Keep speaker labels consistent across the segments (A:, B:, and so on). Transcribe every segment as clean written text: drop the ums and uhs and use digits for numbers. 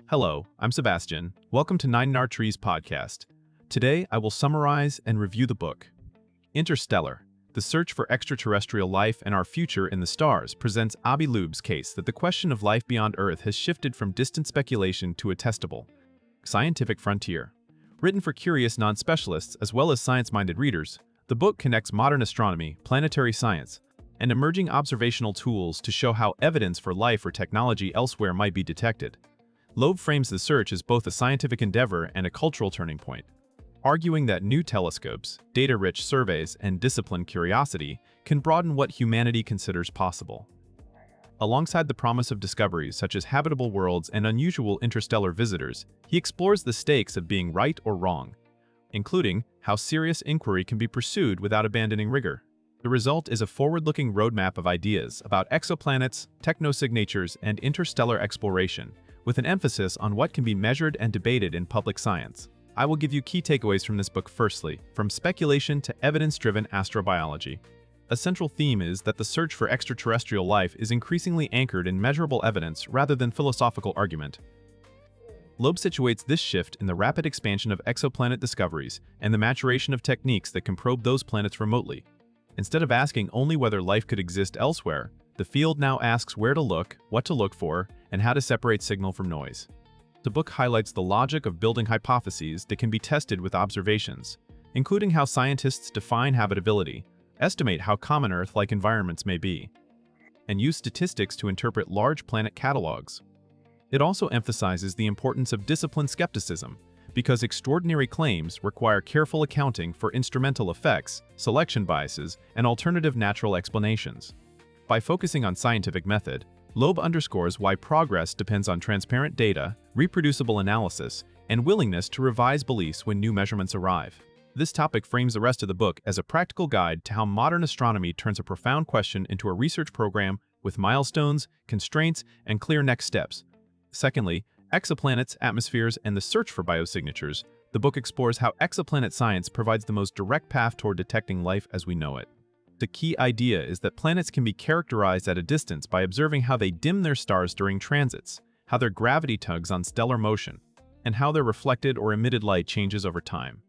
A: Hello, I'm Sebastian. Welcome to Nine in Our Trees podcast. Today, I will summarize and review the book. Interstellar, The Search for Extraterrestrial Life and Our Future in the Stars presents Avi Loeb's case that the question of life beyond Earth has shifted from distant speculation to a testable scientific frontier. Written for curious non-specialists as well as science-minded readers, the book connects modern astronomy, planetary science, and emerging observational tools to show how evidence for life or technology elsewhere might be detected. Loeb frames the search as both a scientific endeavor and a cultural turning point, arguing that new telescopes, data-rich surveys, and disciplined curiosity can broaden what humanity considers possible. Alongside the promise of discoveries such as habitable worlds and unusual interstellar visitors, he explores the stakes of being right or wrong, including how serious inquiry can be pursued without abandoning rigor. The result is a forward-looking roadmap of ideas about exoplanets, technosignatures, and interstellar exploration, with an emphasis on what can be measured and debated in public science. I will give you key takeaways from this book. Firstly, from speculation to evidence-driven astrobiology. A central theme is that the search for extraterrestrial life is increasingly anchored in measurable evidence rather than philosophical argument. Loeb situates this shift in the rapid expansion of exoplanet discoveries and the maturation of techniques that can probe those planets remotely. Instead of asking only whether life could exist elsewhere, the field now asks where to look, what to look for, and how to separate signal from noise. The book highlights the logic of building hypotheses that can be tested with observations, including how scientists define habitability, estimate how common Earth-like environments may be, and use statistics to interpret large planet catalogs. It also emphasizes the importance of disciplined skepticism, because extraordinary claims require careful accounting for instrumental effects, selection biases, and alternative natural explanations. By focusing on scientific method, Loeb underscores why progress depends on transparent data, reproducible analysis, and willingness to revise beliefs when new measurements arrive. This topic frames the rest of the book as a practical guide to how modern astronomy turns a profound question into a research program with milestones, constraints, and clear next steps. Secondly, exoplanets, atmospheres, and the search for biosignatures. The book explores how exoplanet science provides the most direct path toward detecting life as we know it. The key idea is that planets can be characterized at a distance by observing how they dim their stars during transits, how their gravity tugs on stellar motion, and how their reflected or emitted light changes over time.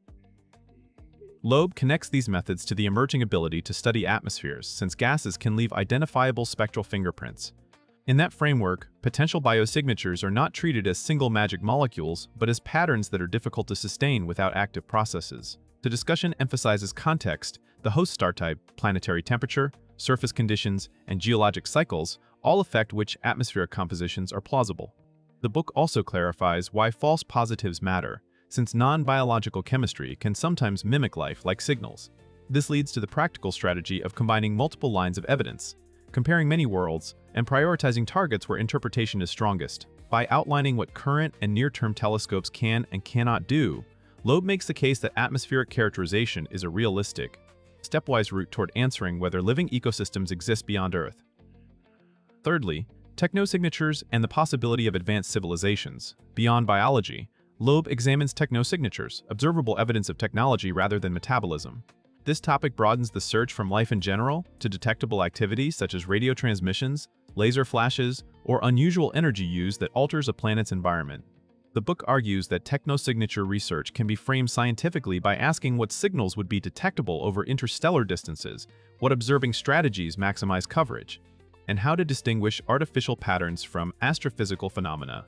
A: Loeb connects these methods to the emerging ability to study atmospheres, since gases can leave identifiable spectral fingerprints. In that framework, potential biosignatures are not treated as single magic molecules, but as patterns that are difficult to sustain without active processes. The discussion emphasizes context. The host star type, planetary temperature, surface conditions, and geologic cycles all affect which atmospheric compositions are plausible. The book also clarifies why false positives matter, since non-biological chemistry can sometimes mimic life like signals. This leads to the practical strategy of combining multiple lines of evidence, comparing many worlds, and prioritizing targets where interpretation is strongest. By outlining what current and near-term telescopes can and cannot do, Loeb makes the case that atmospheric characterization is a realistic, stepwise route toward answering whether living ecosystems exist beyond Earth. Thirdly, technosignatures and the possibility of advanced civilizations. Beyond biology, Loeb examines technosignatures, observable evidence of technology rather than metabolism. This topic broadens the search from life in general to detectable activities such as radio transmissions, laser flashes, or unusual energy use that alters a planet's environment. The book argues that technosignature research can be framed scientifically by asking what signals would be detectable over interstellar distances, what observing strategies maximize coverage, and how to distinguish artificial patterns from astrophysical phenomena.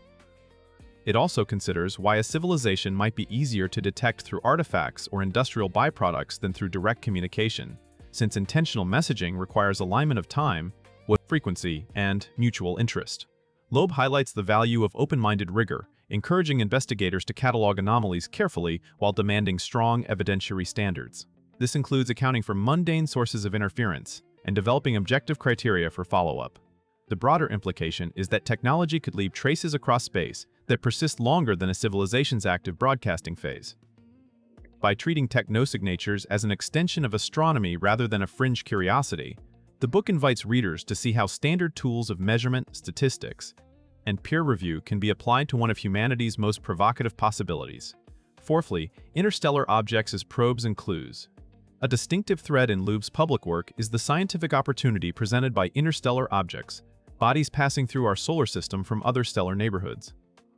A: It also considers why a civilization might be easier to detect through artifacts or industrial byproducts than through direct communication, since intentional messaging requires alignment of time with frequency and mutual interest. Loeb highlights the value of open-minded rigor, encouraging investigators to catalog anomalies carefully while demanding strong evidentiary standards. This includes accounting for mundane sources of interference and developing objective criteria for follow-up. The broader implication is that technology could leave traces across space that persist longer than a civilization's active broadcasting phase. By treating technosignatures as an extension of astronomy rather than a fringe curiosity, the book invites readers to see how standard tools of measurement, statistics, and peer review can be applied to one of humanity's most provocative possibilities. Fourthly, interstellar objects as probes and clues. A distinctive thread in Loeb's public work is the scientific opportunity presented by interstellar objects, bodies passing through our solar system from other stellar neighborhoods.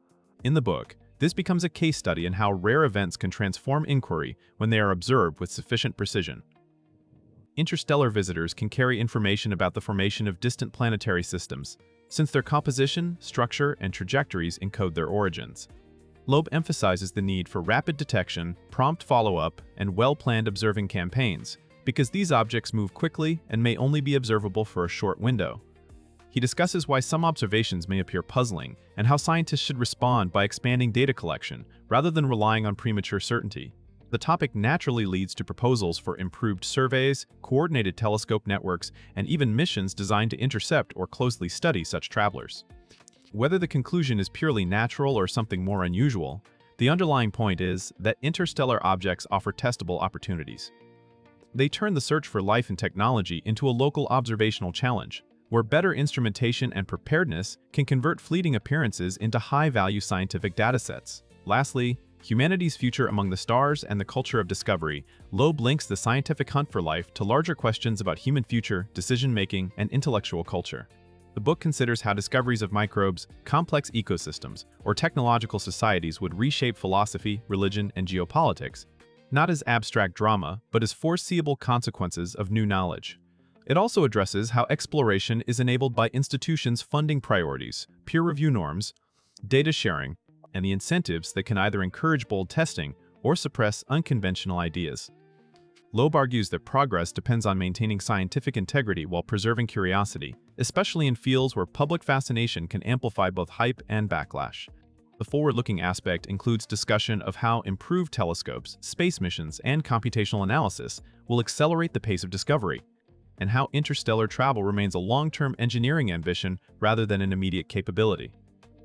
A: In the book, this becomes a case study in how rare events can transform inquiry when they are observed with sufficient precision. Interstellar visitors can carry information about the formation of distant planetary systems, since their composition, structure, and trajectories encode their origins. Loeb emphasizes the need for rapid detection, prompt follow-up, and well-planned observing campaigns, because these objects move quickly and may only be observable for a short window. He discusses why some observations may appear puzzling and how scientists should respond by expanding data collection rather than relying on premature certainty. The topic naturally leads to proposals for improved surveys, coordinated telescope networks, and even missions designed to intercept or closely study such travelers. Whether the conclusion is purely natural or something more unusual, the underlying point is that interstellar objects offer testable opportunities. They turn the search for life and technology into a local observational challenge, where better instrumentation and preparedness can convert fleeting appearances into high-value scientific datasets. Lastly, humanity's future among the stars and the culture of discovery, Loeb links the scientific hunt for life to larger questions about human future, decision-making, and intellectual culture. The book considers how discoveries of microbes, complex ecosystems, or technological societies would reshape philosophy, religion, and geopolitics, not as abstract drama, but as foreseeable consequences of new knowledge. It also addresses how exploration is enabled by institutions' funding priorities, peer review norms, data sharing, and the incentives that can either encourage bold testing or suppress unconventional ideas. Loeb argues that progress depends on maintaining scientific integrity while preserving curiosity, especially in fields where public fascination can amplify both hype and backlash. The forward-looking aspect includes discussion of how improved telescopes, space missions, and computational analysis will accelerate the pace of discovery, and how interstellar travel remains a long-term engineering ambition rather than an immediate capability.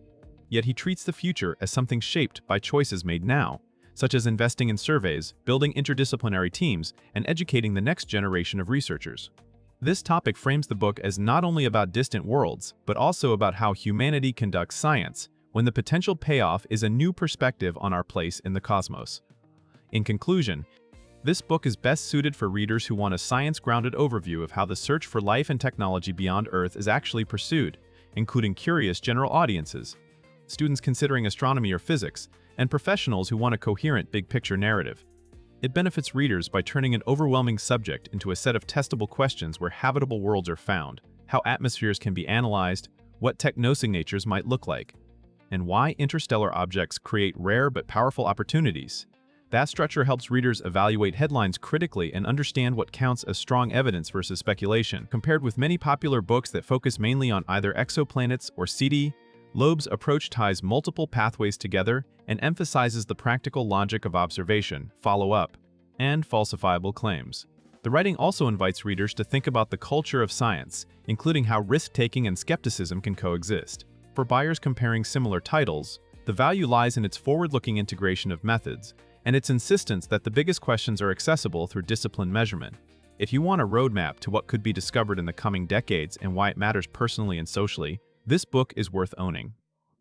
A: Yet he treats the future as something shaped by choices made now, such as investing in surveys, building interdisciplinary teams, and educating the next generation of researchers. This topic frames the book as not only about distant worlds, but also about how humanity conducts science, when the potential payoff is a new perspective on our place in the cosmos. In conclusion, this book is best suited for readers who want a science-grounded overview of how the search for life and technology beyond Earth is actually pursued, including curious general audiences, students considering astronomy or physics, and professionals who want a coherent big-picture narrative. It benefits readers by turning an overwhelming subject into a set of testable questions where habitable worlds are found, how atmospheres can be analyzed, what technosignatures might look like, and why interstellar objects create rare but powerful opportunities. That structure helps readers evaluate headlines critically and understand what counts as strong evidence versus speculation. Compared with many popular books that focus mainly on either exoplanets or CD, Loeb's approach ties multiple pathways together and emphasizes the practical logic of observation, follow-up, and falsifiable claims. The writing also invites readers to think about the culture of science, including how risk-taking and skepticism can coexist. For buyers comparing similar titles, the value lies in its forward-looking integration of methods and its insistence that the biggest questions are accessible through disciplined measurement. If you want a roadmap to what could be discovered in the coming decades and why it matters personally and socially, this book is worth owning.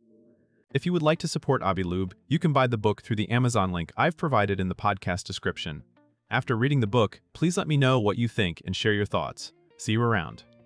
A: If you would like to support Avi Loeb, you can buy the book through the Amazon link I've provided in the podcast description. After reading the book, please let me know what you think and share your thoughts. See you around.